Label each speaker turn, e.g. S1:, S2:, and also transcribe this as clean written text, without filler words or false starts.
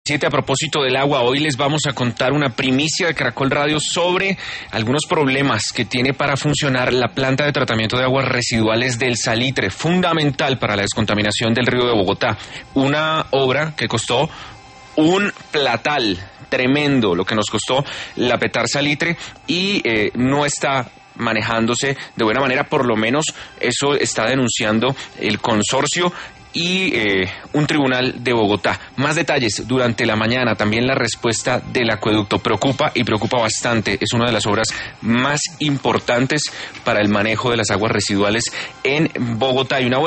S1: A propósito del agua, hoy les vamos a contar una primicia de Caracol Radio sobre algunos problemas que tiene para funcionar la planta de tratamiento de aguas residuales del Salitre, fundamental para la descontaminación del río de Bogotá. Una obra que costó un platal tremendo, lo que nos costó la Petar Salitre, y no está manejándose de buena manera, por lo menos eso está denunciando el consorcio y un tribunal de Bogotá. Más detalles durante la mañana, también la respuesta del acueducto. Preocupa y preocupa bastante, es una de las obras más importantes para el manejo de las aguas residuales en Bogotá. Y una